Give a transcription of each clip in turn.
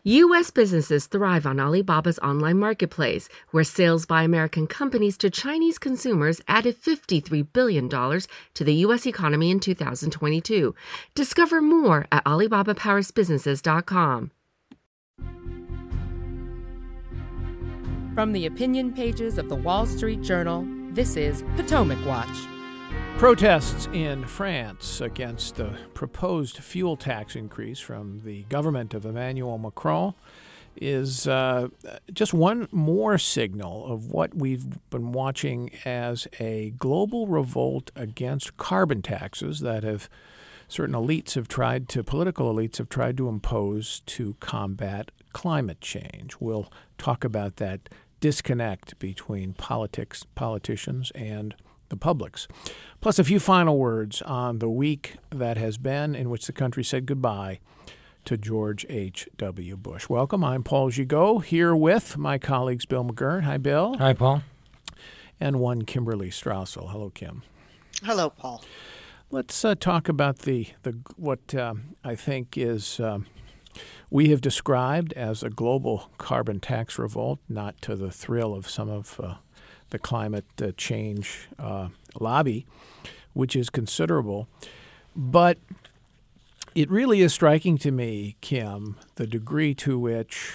U.S. businesses thrive on Alibaba's online marketplace, where sales by American companies to Chinese consumers added $53 billion to the U.S. economy in 2022. Discover more at alibabapowersbusinesses.com. From the opinion pages of the Wall Street Journal, this is Potomac Watch. Protests in France against the proposed fuel tax increase from the government of Emmanuel Macron is just one more signal of what we've been watching as a global revolt against carbon taxes that have certain political elites have tried to impose to combat climate change. We'll talk about that disconnect between politicians and the publics. Plus a few final words on the week that has been in which the country said goodbye to George H.W. Bush. Welcome. I'm Paul Gigot, here with my colleagues Bill McGurn. Hi, Bill. Hi, Paul. And one Kimberly Strassel. Hello, Kim. Hello, Paul. Let's talk about what I think is we have described as a global carbon tax revolt, not to the thrill of some of the climate change lobby, which is considerable. But it really is striking to me, Kim, the degree to which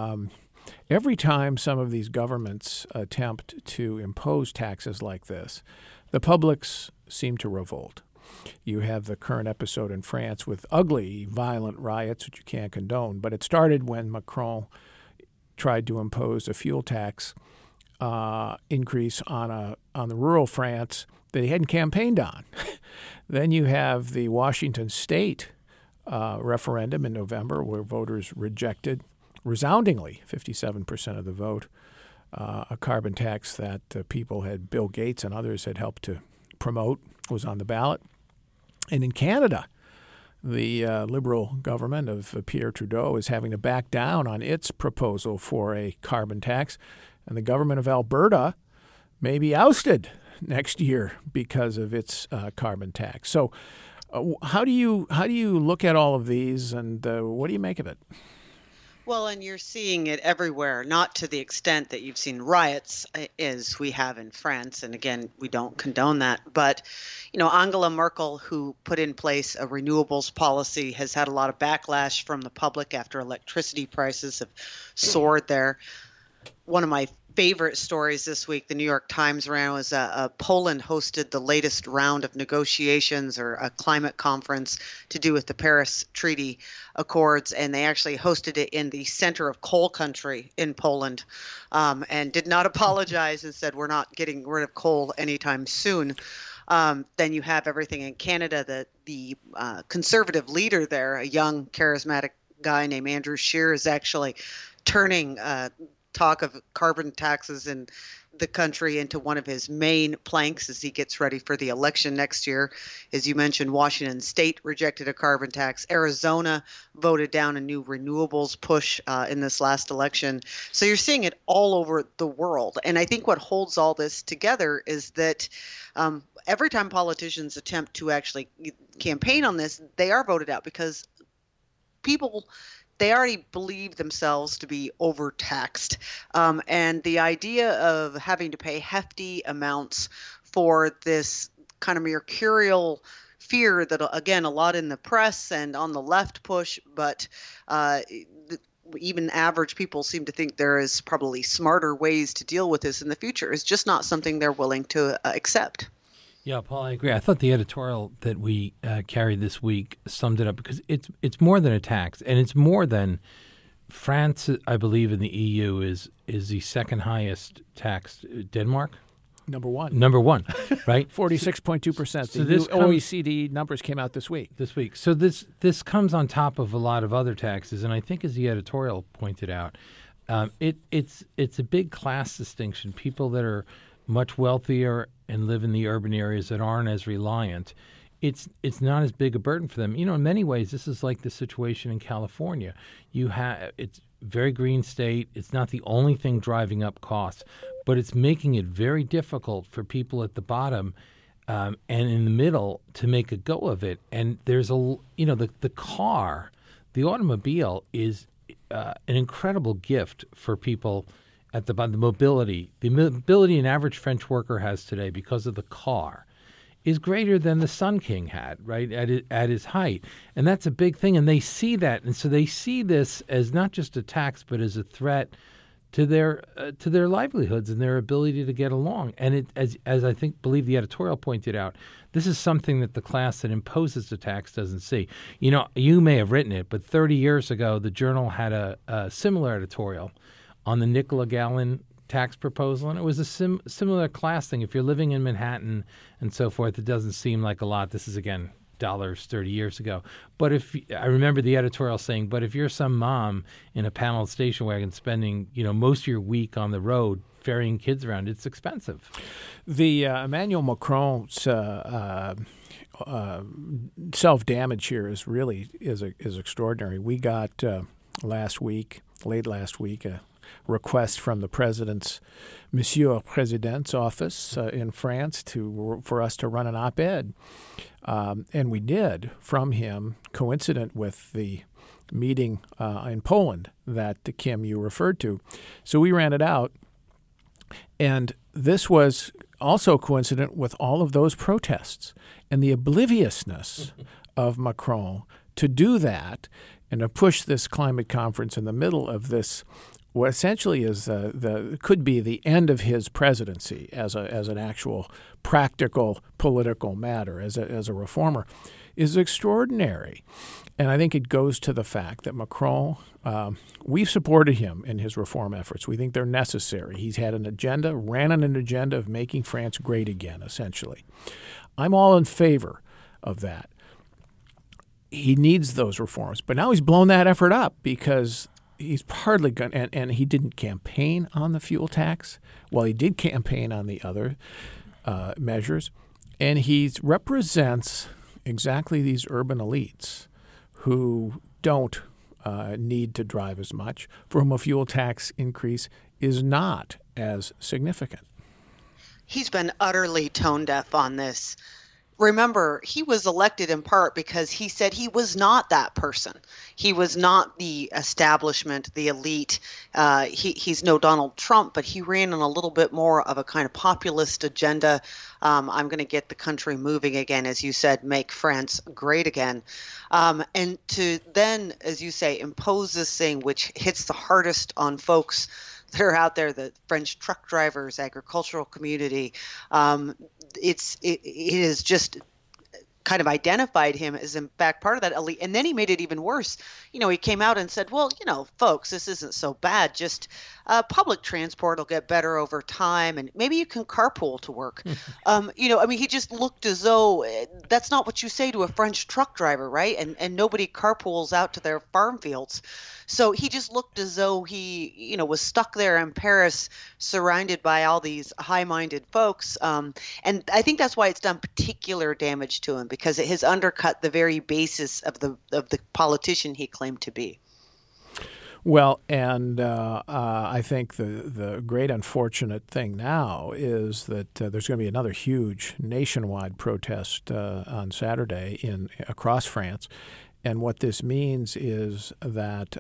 every time some of these governments attempt to impose taxes like this, the publics seem to revolt. You have the current episode in France with ugly, violent riots, which you can't condone. But it started when Macron tried to impose a fuel tax increase on the rural France that he hadn't campaigned on. Then you have the Washington State referendum in November, where voters rejected resoundingly, 57% of the vote, a carbon tax that people Bill Gates and others had helped to promote, was on the ballot. And in Canada, the Liberal government of Pierre Trudeau is having to back down on its proposal for a carbon tax. And the government of Alberta may be ousted next year because of its carbon tax. So how do you look at all of these, and what do you make of it? Well, and you're seeing it everywhere, not to the extent that you've seen riots as we have in France. And again, we don't condone that. But, Angela Merkel, who put in place a renewables policy, has had a lot of backlash from the public after electricity prices have soared there. One of my favorite stories this week, the New York Times ran, was Poland hosted the latest round of negotiations, or a climate conference to do with the Paris Treaty Accords, and they actually hosted it in the center of coal country in Poland, and did not apologize and said, we're not getting rid of coal anytime soon. Then you have everything in Canada. The conservative leader there, a young, charismatic guy named Andrew Scheer, is actually turning talk of carbon taxes in the country into one of his main planks as he gets ready for the election next year. As you mentioned, Washington State rejected a carbon tax. Arizona voted down a new renewables push in this last election. So you're seeing it all over the world. And I think what holds all this together is that every time politicians attempt to actually campaign on this, they are voted out because they already believe themselves to be overtaxed. And the idea of having to pay hefty amounts for this kind of mercurial fear that, again, a lot in the press and on the left push, but even average people seem to think there is probably smarter ways to deal with this in the future, is just not something they're willing to accept. Yeah, Paul, I agree. I thought the editorial that we carried this week summed it up, because it's more than a tax, and it's more than France, I believe, in the EU is the second highest taxed. Denmark? Number one, right? 46.2%. So the OECD numbers came out this week. So this comes on top of a lot of other taxes, and I think, as the editorial pointed out, it's a big class distinction. People that are much wealthier and live in the urban areas that aren't as reliant, it's not as big a burden for them. In many ways, this is like the situation in California. It's very green state. It's not the only thing driving up costs, but it's making it very difficult for people at the bottom and in the middle to make a go of it. And there's the car, the automobile is an incredible gift for people at the mobility. The mobility an average French worker has today because of the car is greater than the Sun King had, right, at his height. And that's a big thing. And they see that. And so they see this as not just a tax, but as a threat to their livelihoods and their ability to get along. And it, as I believe the editorial pointed out, this is something that the class that imposes the tax doesn't see. You know, you may have written it, but 30 years ago, the Journal had a similar editorial on the nickel a gallon tax proposal, and it was a similar class thing. If you're living in Manhattan and so forth, it doesn't seem like a lot. This is, again, dollars 30 years ago. But I remember the editorial saying, but if you're some mom in a paneled station wagon spending, most of your week on the road ferrying kids around, it's expensive. The Emmanuel Macron's self-damage here is extraordinary. We got late last week, a request from the president's Monsieur Président's office in France for us to run an op-ed. And we did from him, coincident with the meeting in Poland that Kim, you referred to. So we ran it out. And this was also coincident with all of those protests and the obliviousness of Macron to do that and to push this climate conference in the middle of this, what essentially is could be the end of his presidency as an actual practical political matter, as a reformer, is extraordinary. And I think it goes to the fact that Macron, we've supported him in his reform efforts. We think they're necessary. He's had an agenda, ran on an agenda of making France great again, essentially. I'm all in favor of that. He needs those reforms. But now he's blown that effort up because he's hardly going to, and he didn't campaign on the fuel tax. Well, he did campaign on the other measures. And he represents exactly these urban elites who don't need to drive as much, for whom a fuel tax increase is not as significant. He's been utterly tone deaf on this. Remember, he was elected in part because he said he was not that person. He was not the establishment, the elite. He's no Donald Trump, but he ran on a little bit more of a kind of populist agenda. I'm going to get the country moving again, as you said, make France great again. And to then, as you say, impose this thing which hits the hardest on folks that are out there, the French truck drivers, agricultural community. It is just kind of identified him as, in fact, part of that elite. And then he made it even worse. He came out and said, well, folks, this isn't so bad. Just public transport will get better over time, and maybe you can carpool to work. He just looked as though that's not what you say to a French truck driver, right? And nobody carpools out to their farm fields. So he just looked as though he, was stuck there in Paris, surrounded by all these high-minded folks. And I think that's why it's done particular damage to him, because it has undercut the very basis of the politician he claimed to be. Well, and I think the great unfortunate thing now is that there's going to be another huge nationwide protest on Saturday across France. And what this means is that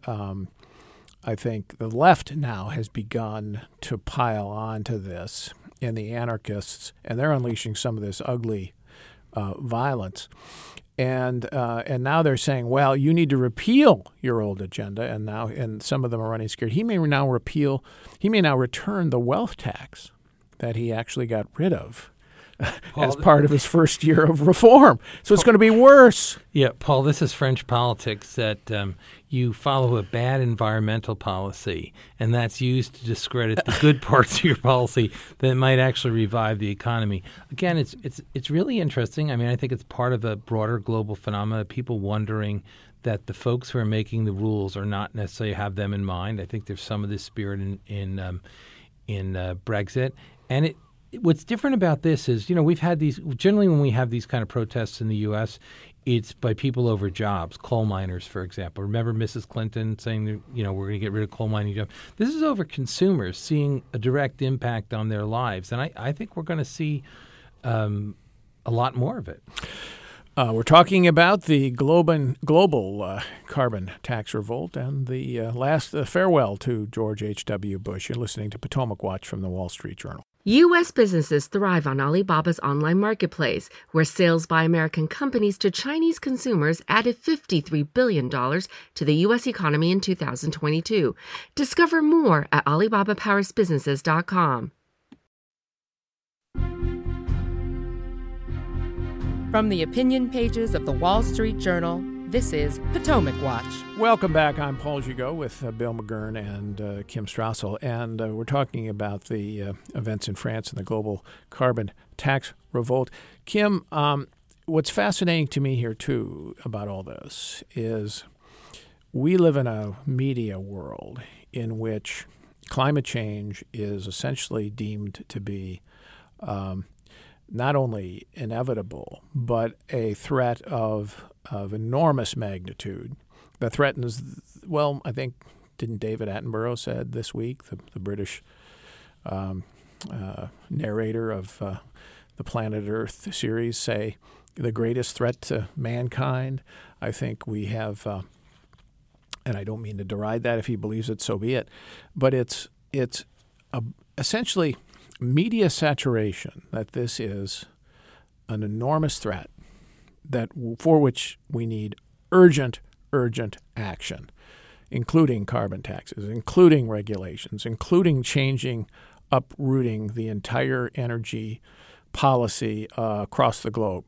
I think the left now has begun to pile onto this, and the anarchists, and they're unleashing some of this ugly violence. And now they're saying, well, you need to repeal your old agenda, and some of them are running scared. He may now return the wealth tax that he actually got rid of as part of his first year of reform. So it's going to be worse. Yeah, Paul, this is French politics that you follow a bad environmental policy, and that's used to discredit the good parts of your policy that might actually revive the economy. Again, it's really interesting. I mean, I think it's part of a broader global phenomenon, people wondering that the folks who are making the rules are not necessarily have them in mind. I think there's some of this spirit in Brexit. And what's different about this is, we've had these – generally when we have these kind of protests in the U.S., it's by people over jobs, coal miners, for example. Remember Mrs. Clinton saying, that, we're going to get rid of coal mining jobs. This is over consumers seeing a direct impact on their lives. And I think we're going to see a lot more of it. We're talking about the global carbon tax revolt and the last farewell to George H.W. Bush. You're listening to Potomac Watch from the Wall Street Journal. U.S. businesses thrive on Alibaba's online marketplace, where sales by American companies to Chinese consumers added $53 billion to the U.S. economy in 2022. Discover more at alibabapowersbusinesses.com. From the opinion pages of the Wall Street Journal, this is Potomac Watch. Welcome back. I'm Paul Gigot with Bill McGurn and Kim Strassel, and we're talking about the events in France and the global carbon tax revolt. Kim, what's fascinating to me here, too, about all this is we live in a media world in which climate change is essentially deemed to be not only inevitable, but a threat of enormous magnitude that threatens, well, I think, didn't David Attenborough said this week, the British narrator of the Planet Earth series, say the greatest threat to mankind? I think we have, and I don't mean to deride that. If he believes it, so be it. But it's essentially media saturation that this is an enormous threat for which we need urgent action, including carbon taxes, including regulations, including uprooting the entire energy policy across the globe.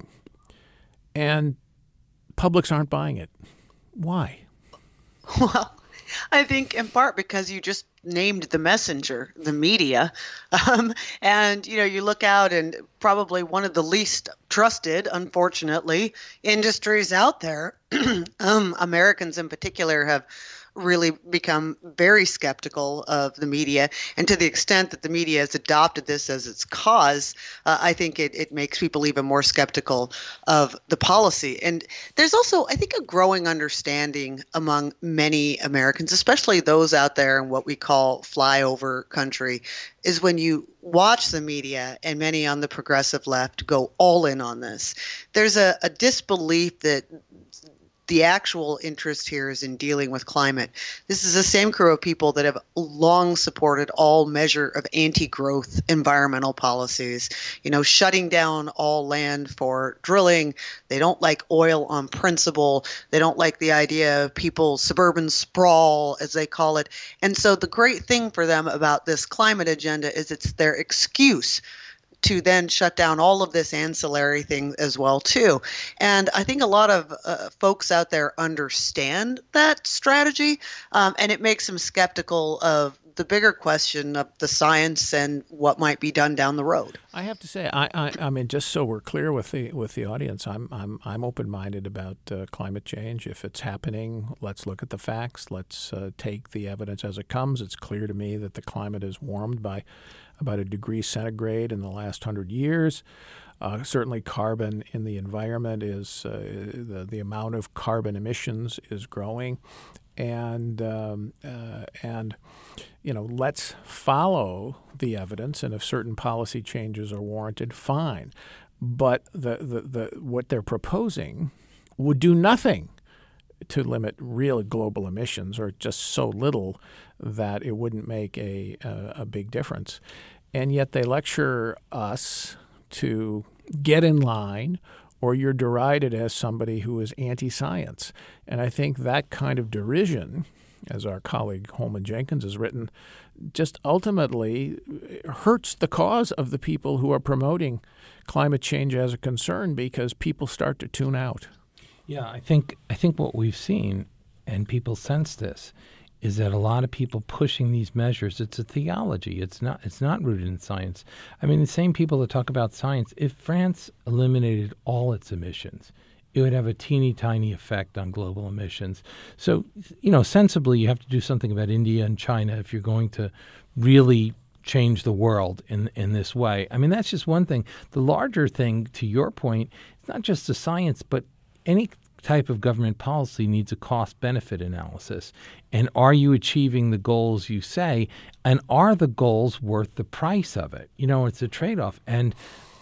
And publics aren't buying it. Why? Well, I think in part because you just named the messenger, the media. And, you look out and probably one of the least trusted, unfortunately, industries out there, Americans in particular have really become very skeptical of the media. And to the extent that the media has adopted this as its cause, I think it makes people even more skeptical of the policy. And there's also, I think, a growing understanding among many Americans, especially those out there in what we call flyover country, is when you watch the media and many on the progressive left go all in on this, there's a disbelief that the actual interest here is in dealing with climate. This is the same crew of people that have long supported all measure of anti-growth environmental policies, shutting down all land for drilling. They don't like oil on principle. They don't like the idea of people's suburban sprawl, as they call it. And so the great thing for them about this climate agenda is it's their excuse to then shut down all of this ancillary thing as well, too. And I think a lot of folks out there understand that strategy, and it makes them skeptical of the bigger question of the science and what might be done down the road. I have to say, I mean, just so we're clear with the audience, I'm open-minded about climate change. If it's happening, let's look at the facts. Let's take the evidence as it comes. It's clear to me that the climate is warmed by about 1 degree centigrade in the last 100 years. Certainly carbon in the environment is the amount of carbon emissions is growing. And let's follow the evidence, and if certain policy changes are warranted, fine. But the what they're proposing would do nothing to limit real global emissions, or just so little that it wouldn't make a big difference. And yet they lecture us to get in line, or you're derided as somebody who is anti-science. And I think that kind of derision, as our colleague Holman Jenkins has written, just ultimately hurts the cause of the people who are promoting climate change as a concern, because people start to tune out. Yeah, I think what we've seen, and people sense this, is that a lot of people pushing these measures, it's a theology. It's not rooted in science. I mean, the same people that talk about science, if France eliminated all its emissions, it would have a teeny tiny effect on global emissions. So, sensibly, you have to do something about India and China if you're going to really change the world in this way. I mean, that's just one thing. The larger thing, to your point, it's not just the science, but any type of government policy needs a cost-benefit analysis. And are you achieving the goals you say? And are the goals worth the price of it? It's a trade-off. And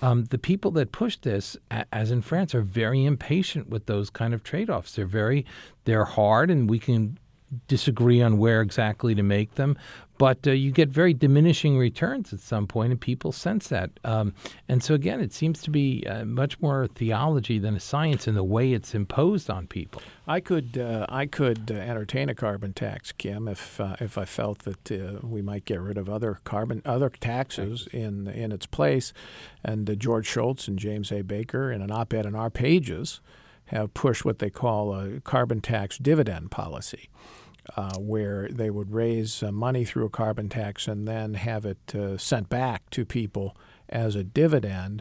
the people that push this, as in France, are very impatient with those kind of trade-offs. They're hard, and we can disagree on where exactly to make them, but you get very diminishing returns at some point, and people sense that. And so, again, it seems to be much more theology than a science in the way it's imposed on people. I could entertain a carbon tax, Kim, if I felt that we might get rid of other taxes in its place. And George Shultz and James A. Baker, in an op-ed in our pages, have pushed what they call a carbon tax dividend policy, where they would raise money through a carbon tax and then have it sent back to people as a dividend.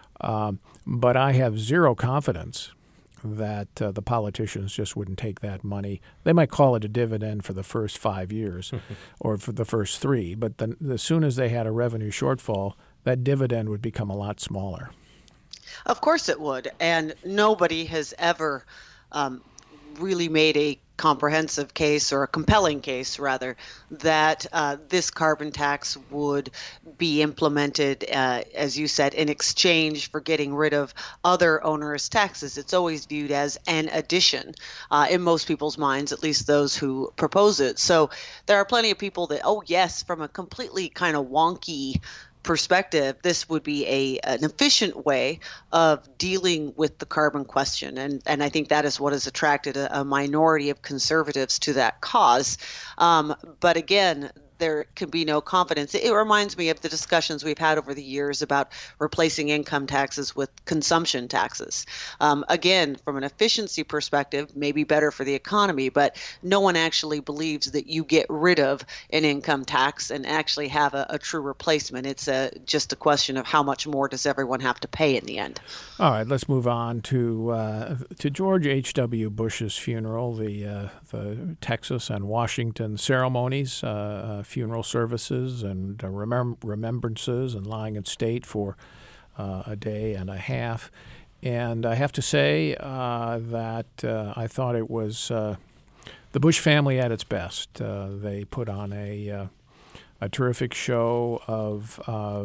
But I have zero confidence that the politicians just wouldn't take that money. They might call it a dividend for the first 5 years or for the first 3, but then as soon as they had a revenue shortfall, that dividend would become a lot smaller. Of course it would. And nobody has ever really made a comprehensive case, or a compelling case rather, that this carbon tax would be implemented, as you said, in exchange for getting rid of other onerous taxes. It's always viewed as an addition in most people's minds, at least those who propose it. So there are plenty of people that, oh yes, from a completely kind of wonky perspective, this would be an efficient way of dealing with the carbon question. And I think that is what has attracted a minority of conservatives to that cause. But again, there can be no confidence. It reminds me of the discussions we've had over the years about replacing income taxes with consumption taxes. Again, from an efficiency perspective, maybe better for the economy, but no one actually believes that you get rid of an income tax and actually have a true replacement. It's just a question of how much more does everyone have to pay in the end. All right, let's move on to George H.W. Bush's funeral, the Texas and Washington ceremonies, funeral services and remembrances, and lying in state for a day and a half. And I have to say that I thought it was the Bush family at its best. They put on a terrific show of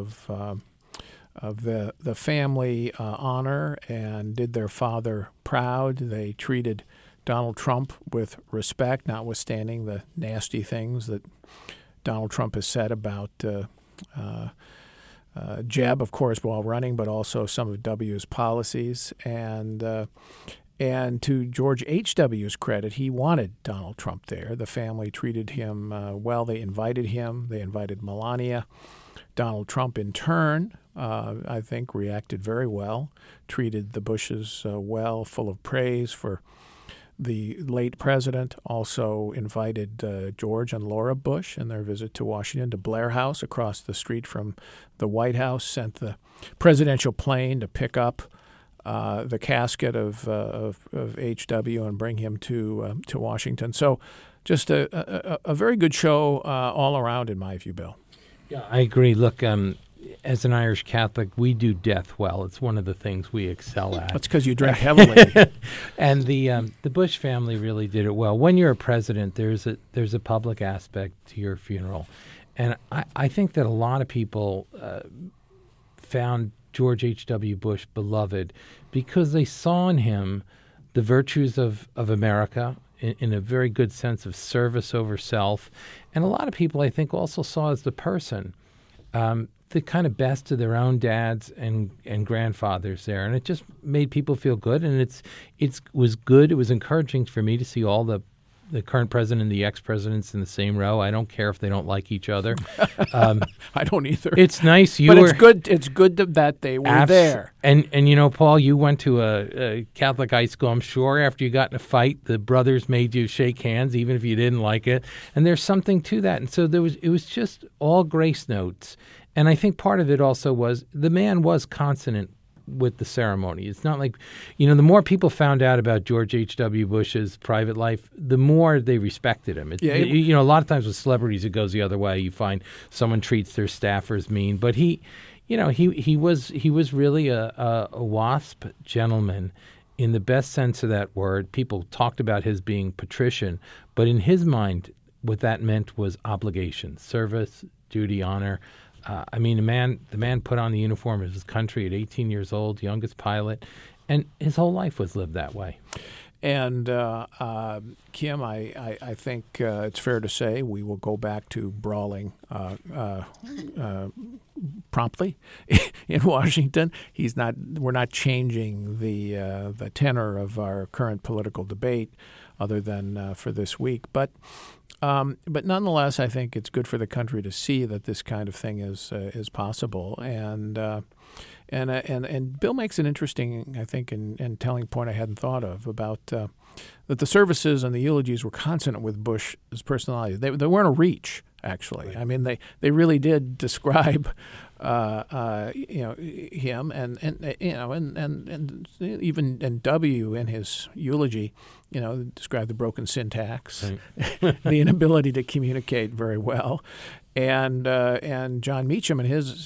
the family honor and did their father proud. They treated Donald Trump with respect, notwithstanding the nasty things that Donald Trump has said about Jeb, of course, while running, but also some of W's policies. And to George H.W.'s credit, he wanted Donald Trump there. The family treated him well. They invited him. They invited Melania. Donald Trump, in turn, I think, reacted very well, treated the Bushes well, full of praise for the late president. Also invited George and Laura Bush in their visit to Washington to Blair House across the street from the White House, sent the presidential plane to pick up the casket of H.W. and bring him to Washington. So just a very good show all around, in my view, Bill. Yeah, I agree. Look, as an Irish Catholic, we do death well. It's one of the things we excel at. That's because you drink heavily. And the Bush family really did it well. When you're a president, there's a public aspect to your funeral. And I think that a lot of people found George H.W. Bush beloved because they saw in him the virtues of America in a very good sense of service over self. And a lot of people, I think, also saw as the person the kind of best of their own dads and grandfathers there. And it just made people feel good. And it was good. It was encouraging for me to see all the current president and the ex-presidents in the same row. I don't care if they don't like each other. I don't either. It's nice. It's good that they were there. And you know, Paul, you went to a Catholic high school. I'm sure after you got in a fight, the brothers made you shake hands, even if you didn't like it. And there's something to that. And so it was just all grace notes. And I think part of it also was the man was consonant with the ceremony. It's not like, the more people found out about George H.W. Bush's private life, the more they respected him. A lot of times with celebrities, it goes the other way. You find someone treats their staffers mean, but he was really a WASP gentleman in the best sense of that word. People talked about his being patrician, but in his mind, what that meant was obligation, service, duty, honor. I mean, the man put on the uniform of his country at 18 years old, youngest pilot, and his whole life was lived that way. And Kim, I think it's fair to say we will go back to brawling promptly in Washington. We're not changing the tenor of our current political debate, other than for this week. But nonetheless, I think it's good for the country to see that this kind of thing is possible. And Bill makes an interesting, I think, and telling point I hadn't thought of about that the services and the eulogies were consonant with Bush's personality. They weren't a reach, actually. Right. I mean, they really did describe him and even W in his eulogy, described the broken syntax, right. The inability to communicate very well, and John Meacham in his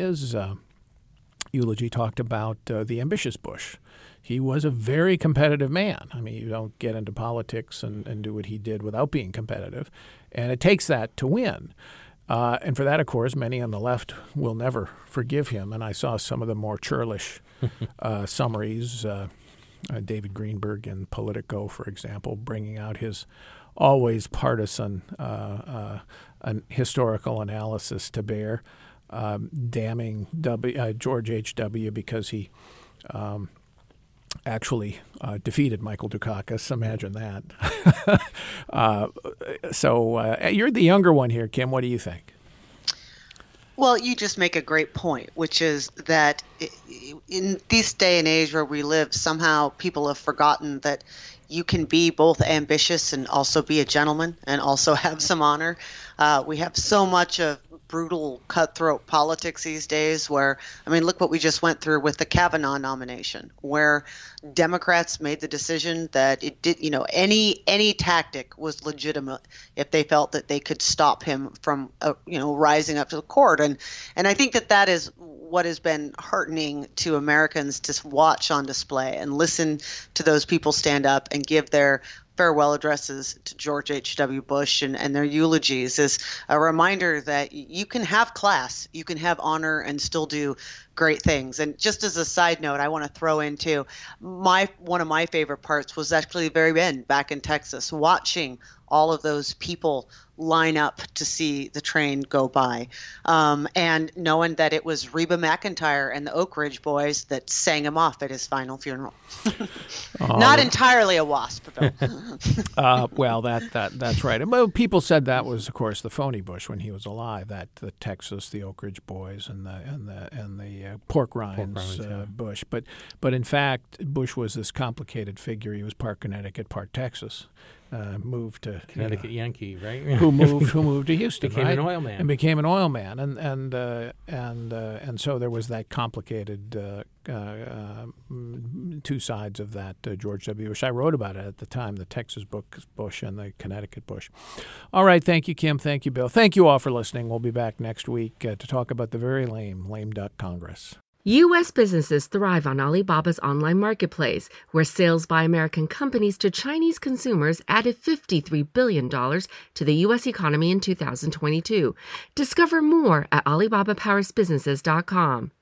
eulogy talked about the ambitious Bush. He was a very competitive man. I mean, you don't get into politics and do what he did without being competitive, and it takes that to win. And for that, of course, many on the left will never forgive him. And I saw some of the more churlish summaries, David Greenberg in Politico, for example, bringing out his always partisan historical analysis to bear, damning George H.W. because he actually defeated Michael Dukakis. Imagine that. So you're the younger one here, Kim. What do you think? Well, you just make a great point, which is that in this day and age where we live, somehow people have forgotten that you can be both ambitious and also be a gentleman and also have some honor. We have so much of brutal, cutthroat politics these days where, I mean, look what we just went through with the Kavanaugh nomination, where Democrats made the decision that it did, any tactic was legitimate if they felt that they could stop him from, rising up to the court. And I think that is what has been heartening to Americans to watch on display and listen to those people stand up and give their farewell addresses to George H.W. Bush and their eulogies is a reminder that you can have class, you can have honor and still do great things. And just as a side note, I want to throw in too, one of my favorite parts was actually the very end back in Texas, watching all of those people line up to see the train go by, and knowing that it was Reba McEntire and the Oak Ridge Boys that sang him off at his final funeral. Not entirely a wasp, Bill. Well, that's right. Well, people said that was, of course, the phony Bush when he was alive. That the Texas, the Oak Ridge Boys, and the Pork Rinds Bush. But in fact, Bush was this complicated figure. He was part Connecticut, part Texas. Moved to Connecticut Yankee, right? who moved to Houston, became right? an oil man, and became an oil man, and so there was that complicated two sides of that George W. Bush. I wrote about it at the time, the Texas Bush and the Connecticut Bush. All right, thank you, Kim. Thank you, Bill. Thank you all for listening. We'll be back next week to talk about the very lame duck Congress. U.S. businesses thrive on Alibaba's online marketplace, where sales by American companies to Chinese consumers added $53 billion to the U.S. economy in 2022. Discover more at AlibabaPowersBusinesses.com.